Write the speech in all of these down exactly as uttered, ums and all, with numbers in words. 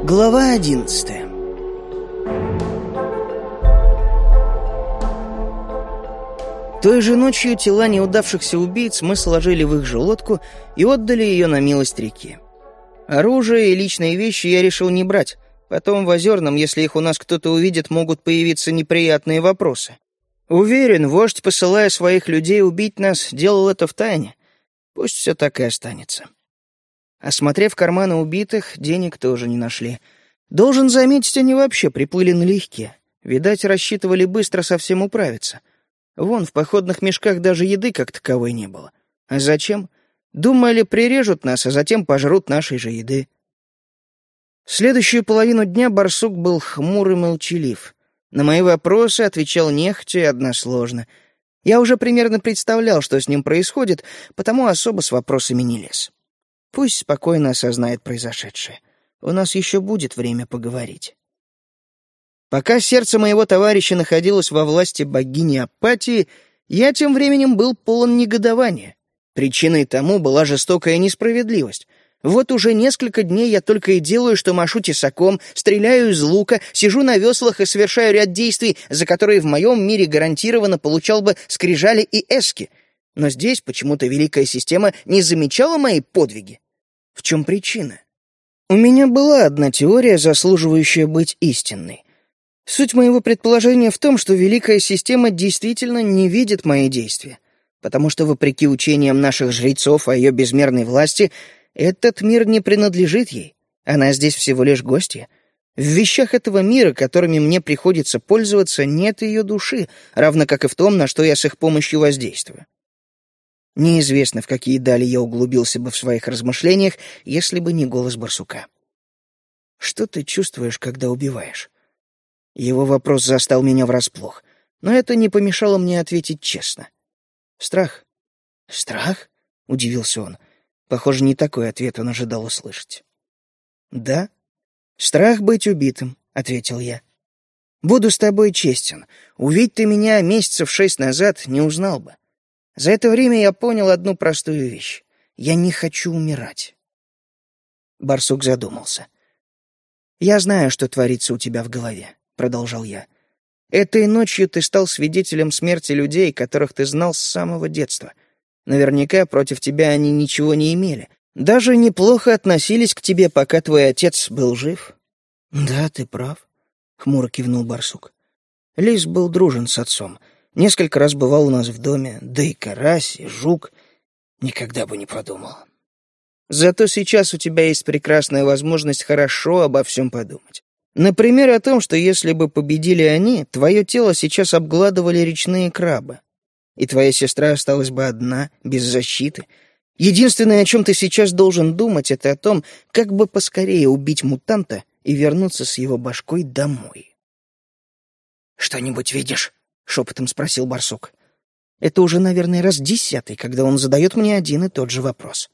Глава одиннадцатая. Той же ночью тела неудавшихся убийц мы сложили в их же лодку и отдали ее на милость реки. Оружие и личные вещи я решил не брать. Потом в Озерном, если их у нас кто-то увидит, могут появиться неприятные вопросы. Уверен, вождь, посылая своих людей убить нас, делал это втайне. Пусть все так и останется. Осмотрев карманы убитых, денег тоже не нашли. Должен заметить, они вообще приплыли налегке. Видать, рассчитывали быстро со всем управиться. Вон, в походных мешках даже еды как таковой не было. А зачем? Думали, прирежут нас, а затем пожрут нашей же еды. Следующую половину дня барсук был хмур и молчалив. На мои вопросы отвечал нехотя и односложно. Я уже примерно представлял, что с ним происходит, потому особо с вопросами не лез. Пусть спокойно осознает произошедшее. У нас еще будет время поговорить. Пока сердце моего товарища находилось во власти богини апатии, я тем временем был полон негодования. Причиной тому была жестокая несправедливость. Вот уже несколько дней я только и делаю, что машу тесаком, стреляю из лука, сижу на веслах и совершаю ряд действий, за которые в моем мире гарантированно получал бы скрижали и эски. Но здесь почему-то великая система не замечала мои подвиги. В чем причина? У меня была одна теория, заслуживающая быть истинной. Суть моего предположения в том, что великая система действительно не видит мои действия, потому что, вопреки учениям наших жрецов о ее безмерной власти, этот мир не принадлежит ей. Она здесь всего лишь гостья. В вещах этого мира, которыми мне приходится пользоваться, нет ее души, равно как и в том, на что я с их помощью воздействую. Неизвестно, в какие дали я углубился бы в своих размышлениях, если бы не голос барсука. «Что ты чувствуешь, когда убиваешь?» Его вопрос застал меня врасплох, но это не помешало мне ответить честно. «Страх». «Страх?» — удивился он. Похоже, не такой ответ он ожидал услышать. «Да, страх быть убитым», — ответил я. «Буду с тобой честен. Увидь ты меня месяцев шесть назад, не узнал бы. За это время я понял одну простую вещь. Я не хочу умирать». Барсук задумался. «Я знаю, что творится у тебя в голове», — продолжал я. «Этой ночью ты стал свидетелем смерти людей, которых ты знал с самого детства. Наверняка против тебя они ничего не имели. Даже неплохо относились к тебе, пока твой отец был жив». «Да, ты прав», — хмуро кивнул барсук. «Лис был дружен с отцом. Несколько раз бывал у нас в доме, да и карась, и жук. Никогда бы не подумал. Зато сейчас у тебя есть прекрасная возможность хорошо обо всем подумать. Например, о том, что если бы победили они, твое тело сейчас обгладывали речные крабы. И твоя сестра осталась бы одна, без защиты. Единственное, о чем ты сейчас должен думать, это о том, как бы поскорее убить мутанта и вернуться с его башкой домой». «Что-нибудь видишь?» — шепотом спросил барсук. Это уже, наверное, раз десятый, когда он задает мне один и тот же вопрос.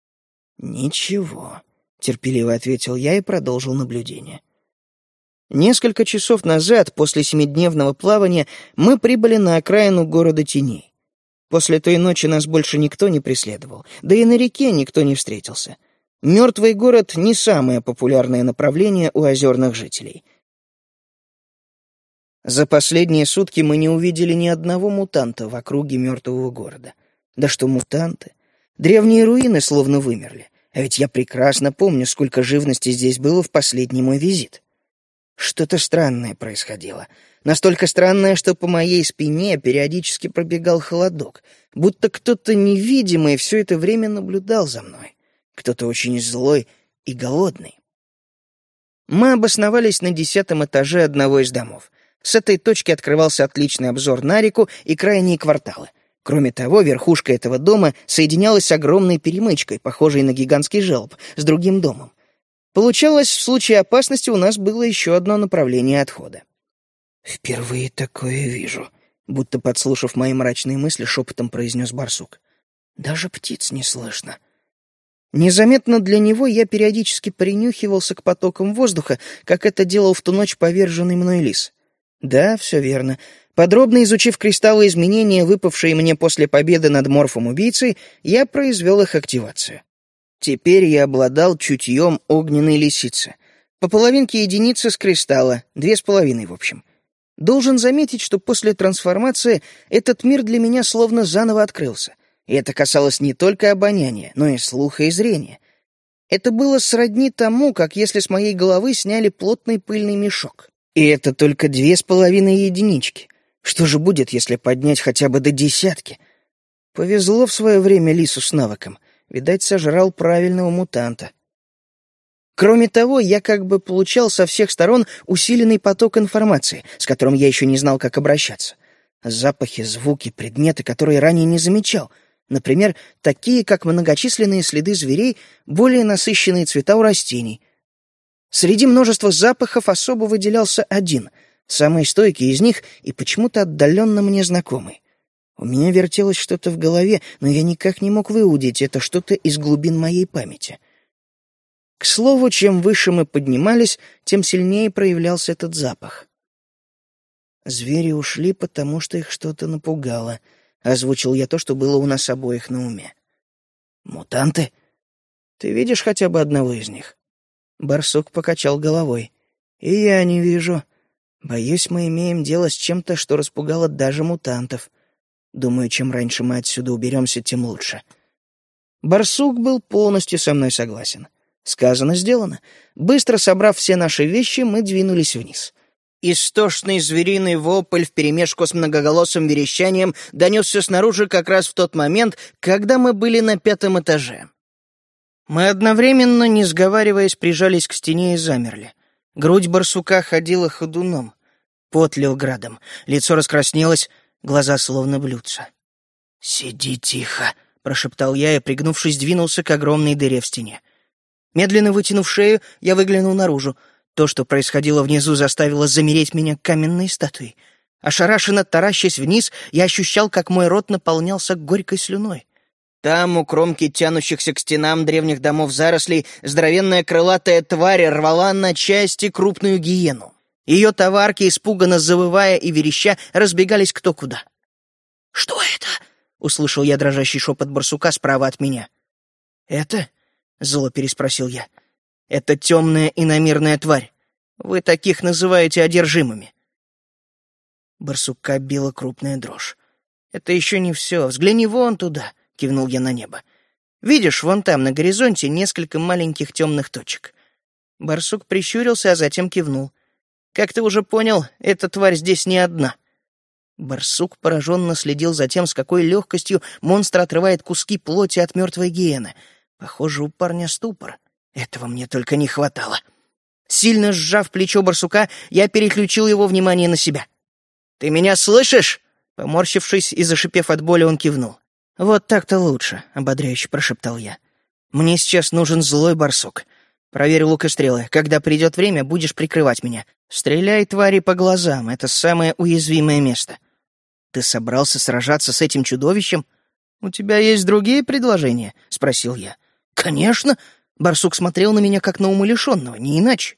«Ничего», — терпеливо ответил я и продолжил наблюдение. Несколько часов назад, после семидневного плавания, мы прибыли на окраину города Теней. После той ночи нас больше никто не преследовал, да и на реке никто не встретился. Мертвый город — не самое популярное направление у озерных жителей. За последние сутки мы не увидели ни одного мутанта в округе мертвого города. Да что мутанты? Древние руины словно вымерли. А ведь я прекрасно помню, сколько живности здесь было в последний мой визит. Что-то странное происходило. Настолько странное, что по моей спине периодически пробегал холодок, будто кто-то невидимый все это время наблюдал за мной. Кто-то очень злой и голодный. Мы обосновались на десятом этаже одного из домов. С этой точки открывался отличный обзор на реку и крайние кварталы. Кроме того, верхушка этого дома соединялась с огромной перемычкой, похожей на гигантский желоб, с другим домом. Получалось, в случае опасности у нас было еще одно направление отхода. «Впервые такое вижу», — будто подслушав мои мрачные мысли, шепотом произнес барсук. «Даже птиц не слышно». Незаметно для него я периодически принюхивался к потокам воздуха, как это делал в ту ночь поверженный мной лис. Да, все верно. Подробно изучив кристаллы изменения, выпавшие мне после победы над морфом-убийцей, я произвел их активацию. Теперь я обладал чутьем огненной лисицы. По половинке единицы с кристалла, две с половиной в общем. Должен заметить, что после трансформации этот мир для меня словно заново открылся. И это касалось не только обоняния, но и слуха и зрения. Это было сродни тому, как если с моей головы сняли плотный пыльный мешок. И это только две с половиной единички. Что же будет, если поднять хотя бы до десятки? Повезло в свое время лису с навыком. Видать, сожрал правильного мутанта. Кроме того, я как бы получал со всех сторон усиленный поток информации, с которым я еще не знал, как обращаться. Запахи, звуки, предметы, которые ранее не замечал. Например, такие, как многочисленные следы зверей, более насыщенные цвета у растений. Среди множества запахов особо выделялся один, самый стойкий из них и почему-то отдаленно мне знакомый. У меня вертелось что-то в голове, но я никак не мог выудить это что-то из глубин моей памяти. К слову, чем выше мы поднимались, тем сильнее проявлялся этот запах. «Звери ушли, потому что их что-то напугало», — озвучил я то, что было у нас обоих на уме. «Мутанты? Ты видишь хотя бы одного из них?» Барсук покачал головой. «И я не вижу. Боюсь, мы имеем дело с чем-то, что распугало даже мутантов. Думаю, чем раньше мы отсюда уберемся, тем лучше». Барсук был полностью со мной согласен. Сказано, сделано. Быстро собрав все наши вещи, мы двинулись вниз. Истошный звериный вопль вперемешку с многоголосым верещанием донесся снаружи как раз в тот момент, когда мы были на пятом этаже. Мы одновременно, не сговариваясь, прижались к стене и замерли. Грудь барсука ходила ходуном. Пот лил градом, лицо раскраснелось, глаза словно блюдца. «Сиди тихо», — прошептал я и, пригнувшись, двинулся к огромной дыре в стене. Медленно вытянув шею, я выглянул наружу. То, что происходило внизу, заставило замереть меня каменной статуей. Ошарашенно таращась вниз, я ощущал, как мой рот наполнялся горькой слюной. Там, у кромки тянущихся к стенам древних домов зарослей, здоровенная крылатая тварь рвала на части крупную гиену. Ее товарки, испуганно завывая и вереща, разбегались кто куда. «Что это?» — услышал я дрожащий шепот барсука справа от меня. «Это?» — зло переспросил я. «Это темная иномирная тварь. Вы таких называете одержимыми». Барсука била крупная дрожь. «Это еще не все. Взгляни вон туда», — кивнул я на небо. «Видишь, вон там на горизонте несколько маленьких темных точек». Барсук прищурился, а затем кивнул. «Как ты уже понял, эта тварь здесь не одна». Барсук пораженно следил за тем, с какой легкостью монстр отрывает куски плоти от мертвой гиены. Похоже, у парня ступор. Этого мне только не хватало. Сильно сжав плечо барсука, я переключил его внимание на себя. «Ты меня слышишь?» Поморщившись и зашипев от боли, он кивнул. «Вот так-то лучше», — ободряюще прошептал я. «Мне сейчас нужен злой барсук. Проверь лук и стрелы. Когда придет время, будешь прикрывать меня. Стреляй, твари, по глазам. Это самое уязвимое место». «Ты собрался сражаться с этим чудовищем? У тебя есть другие предложения?» — спросил я. «Конечно!» — барсук смотрел на меня как на умалишенного, не иначе.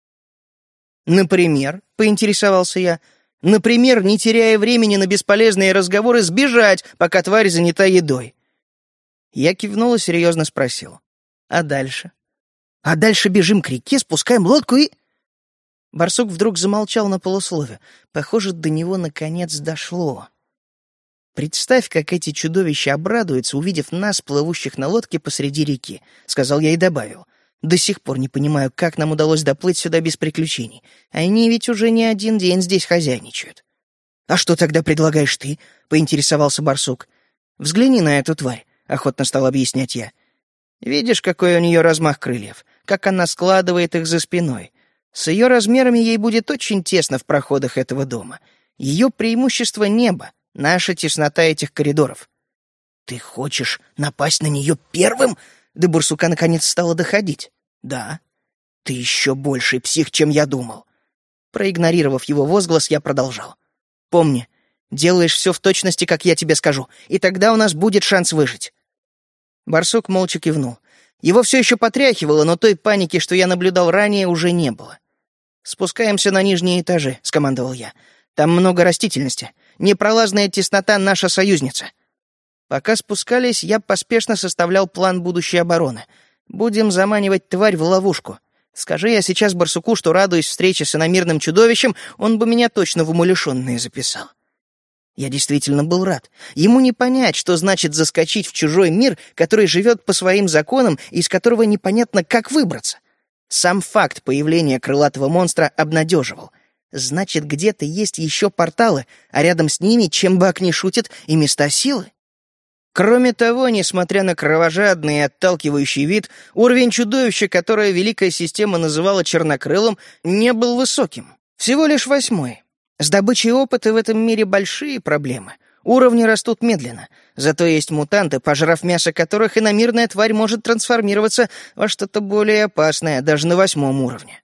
«Например?» — поинтересовался я. «Например, не теряя времени на бесполезные разговоры, сбежать, пока тварь занята едой». Я кивнул и серьезно спросил. «А дальше?» «А дальше бежим к реке, спускаем лодку и...» Барсук вдруг замолчал на полуслове. Похоже, до него наконец дошло. «Представь, как эти чудовища обрадуются, увидев нас, плывущих на лодке посреди реки», — сказал я и добавил. «До сих пор не понимаю, как нам удалось доплыть сюда без приключений. Они ведь уже не один день здесь хозяйничают». «А что тогда предлагаешь ты?» — поинтересовался барсук. «Взгляни на эту тварь», — охотно стал объяснять я. «Видишь, какой у нее размах крыльев? Как она складывает их за спиной? С ее размерами ей будет очень тесно в проходах этого дома. Ее преимущество — небо. Наша теснота этих коридоров». «Ты хочешь напасть на нее первым?» До барсука наконец стало доходить. «Да. Ты еще больший псих, чем я думал». Проигнорировав его возглас, я продолжал. «Помни, делаешь все в точности, как я тебе скажу, и тогда у нас будет шанс выжить». Барсук молча кивнул. Его все еще потряхивало, но той паники, что я наблюдал ранее, уже не было. «Спускаемся на нижние этажи», — скомандовал я. «Там много растительности. Непролазная теснота — наша союзница». Пока спускались, я поспешно составлял план будущей обороны. Будем заманивать тварь в ловушку. Скажи я сейчас барсуку, что радуюсь встрече с иномирным чудовищем, он бы меня точно в умалишенные записал. Я действительно был рад. Ему не понять, что значит заскочить в чужой мир, который живет по своим законам и из которого непонятно, как выбраться. Сам факт появления крылатого монстра обнадеживал. Значит, где-то есть еще порталы, а рядом с ними, чем бак не шутит, и места силы. Кроме того, несмотря на кровожадный и отталкивающий вид, уровень чудовища, которое Великая Система называла чернокрылым, не был высоким. Всего лишь восьмой. С добычей опыта в этом мире большие проблемы. Уровни растут медленно. Зато есть мутанты, пожрав мясо которых иномирная тварь может трансформироваться во что-то более опасное, даже на восьмом уровне.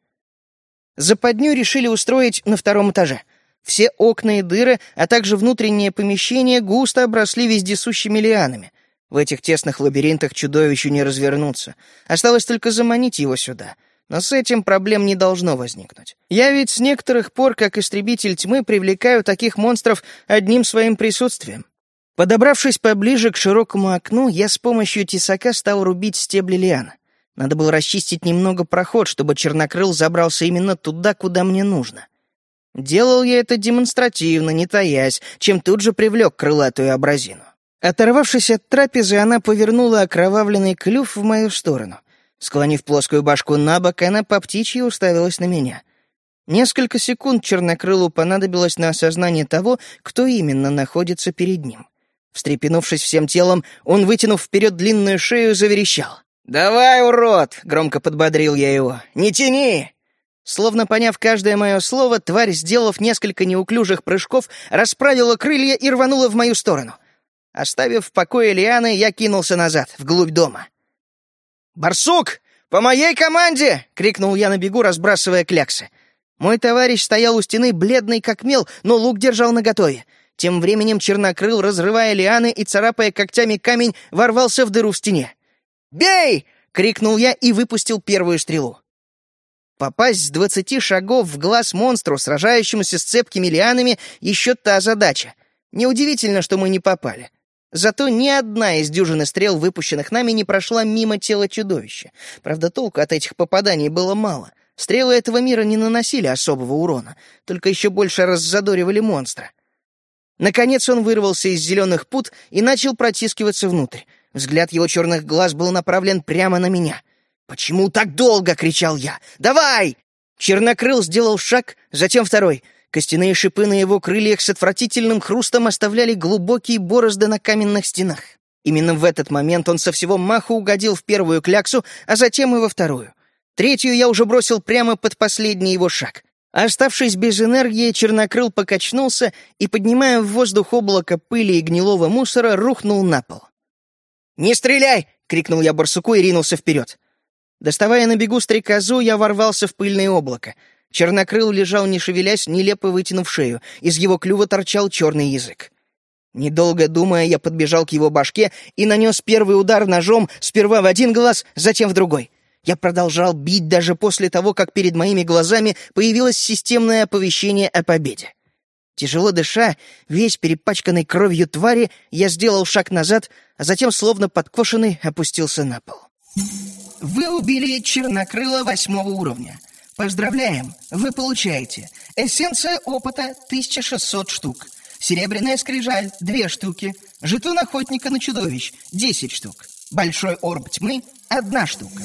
Западню решили устроить на втором этаже. Все окна и дыры, а также внутренние помещения густо обросли вездесущими лианами. В этих тесных лабиринтах чудовищу не развернуться. Осталось только заманить его сюда. Но с этим проблем не должно возникнуть. Я ведь с некоторых пор, как истребитель тьмы, привлекаю таких монстров одним своим присутствием. Подобравшись поближе к широкому окну, я с помощью тесака стал рубить стебли лиан. Надо было расчистить немного проход, чтобы чернокрыл забрался именно туда, куда мне нужно. Делал я это демонстративно, не таясь, чем тут же привлек крылатую абразину. Оторвавшись от трапезы, она повернула окровавленный клюв в мою сторону. Склонив плоскую башку на бок, она по птичьи уставилась на меня. Несколько секунд чернокрылу понадобилось на осознание того, кто именно находится перед ним. Встрепенувшись всем телом, он, вытянув вперед длинную шею, заверещал. «Давай, урод!» — громко подбодрил я его. «Не тяни!» Словно поняв каждое мое слово, тварь, сделав несколько неуклюжих прыжков, расправила крылья и рванула в мою сторону. Оставив в покое лианы, я кинулся назад, вглубь дома. «Барсук! По моей команде!» — крикнул я на бегу, разбрасывая кляксы. Мой товарищ стоял у стены, бледный как мел, но лук держал наготове. Тем временем чернокрыл, разрывая лианы и царапая когтями камень, ворвался в дыру в стене. «Бей!» — крикнул я и выпустил первую стрелу. Попасть с двадцати шагов в глаз монстру, сражающемуся с цепкими лианами, еще та задача. Неудивительно, что мы не попали. Зато ни одна из дюжины стрел, выпущенных нами, не прошла мимо тела чудовища. Правда, толку от этих попаданий было мало. Стрелы этого мира не наносили особого урона, только еще больше раззадоривали монстра. Наконец он вырвался из зеленых пут и начал протискиваться внутрь. Взгляд его черных глаз был направлен прямо на меня. «Почему так долго?» — кричал я. «Давай!» Чернокрыл сделал шаг, затем второй. Костяные шипы на его крыльях с отвратительным хрустом оставляли глубокие борозды на каменных стенах. Именно в этот момент он со всего маху угодил в первую кляксу, а затем и во вторую. Третью я уже бросил прямо под последний его шаг. Оставшись без энергии, чернокрыл покачнулся и, поднимая в воздух облако пыли и гнилого мусора, рухнул на пол. «Не стреляй!» — крикнул я барсуку и ринулся вперед. Доставая на бегу стрекозу, я ворвался в пыльное облако. Чернокрыл лежал, не шевелясь, нелепо вытянув шею. Из его клюва торчал черный язык. Недолго думая, я подбежал к его башке и нанес первый удар ножом сперва в один глаз, затем в другой. Я продолжал бить даже после того, как перед моими глазами появилось системное оповещение о победе. Тяжело дыша, весь перепачканный кровью твари, я сделал шаг назад, а затем, словно подкошенный, опустился на пол. Вы убили чернокрыла восьмого уровня. Поздравляем, вы получаете эссенция опыта тысяча шестьсот штук, серебряная скрижаль две штуки, жетон охотника на чудовищ десять штук, большой орб тьмы одна штука.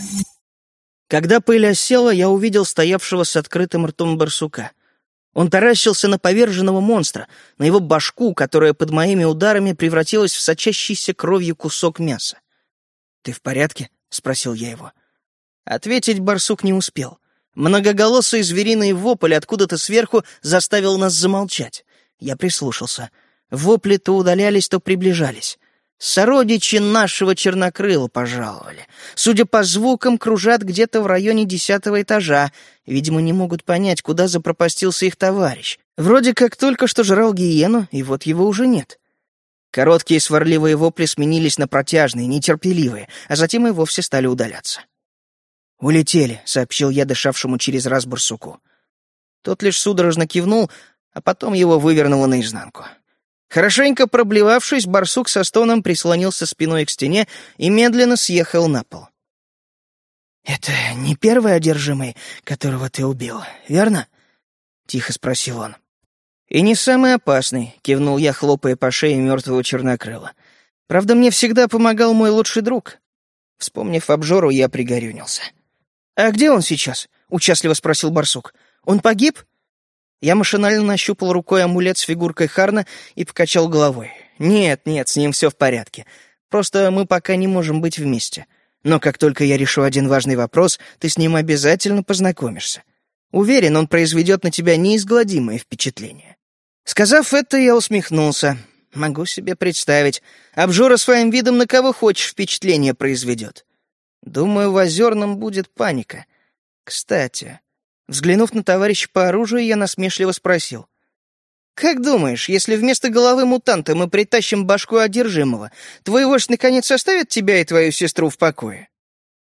Когда пыль осела, я увидел стоявшего с открытым ртом барсука. Он таращился на поверженного монстра, на его башку, которая под моими ударами превратилась в сочащийся кровью кусок мяса. «Ты в порядке?» — спросил я его. Ответить барсук не успел. Многоголосый звериный вопль откуда-то сверху заставил нас замолчать. Я прислушался. Вопли то удалялись, то приближались. Сородичи нашего чернокрыла пожаловали. Судя по звукам, кружат где-то в районе десятого этажа. Видимо, не могут понять, куда запропастился их товарищ. Вроде как только что жрал гиену, и вот его уже нет. Короткие сварливые вопли сменились на протяжные, нетерпеливые, а затем и вовсе стали удаляться. «Улетели», — сообщил я дышавшему через раз барсуку. Тот лишь судорожно кивнул, а потом его вывернуло наизнанку. Хорошенько проблевавшись, барсук со стоном прислонился спиной к стене и медленно съехал на пол. «Это не первый одержимый, которого ты убил, верно?» — тихо спросил он. «И не самый опасный», — кивнул я, хлопая по шее мертвого чернокрыла. «Правда, мне всегда помогал мой лучший друг». Вспомнив обжору, я пригорюнился. «А где он сейчас?» — участливо спросил барсук. «Он погиб?» Я машинально нащупал рукой амулет с фигуркой Харна и покачал головой. «Нет, нет, с ним все в порядке. Просто мы пока не можем быть вместе. Но как только я решу один важный вопрос, ты с ним обязательно познакомишься. Уверен, он произведет на тебя неизгладимое впечатление». Сказав это, я усмехнулся. Могу себе представить. Обжора своим видом на кого хочешь впечатление произведет. Думаю, в Озерном будет паника. Кстати, взглянув на товарища по оружию, я насмешливо спросил. «Как думаешь, если вместо головы мутанта мы притащим башку одержимого, твой вождь наконец оставит тебя и твою сестру в покое?»